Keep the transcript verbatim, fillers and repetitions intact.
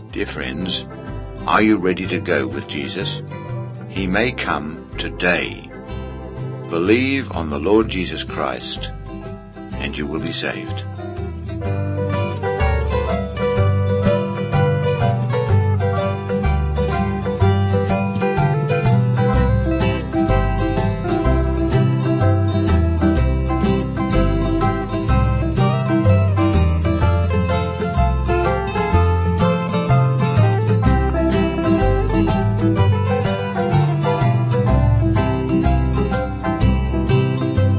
Dear friends, are you ready to go with Jesus? He may come today. Believe on the Lord Jesus Christ, and you will be saved.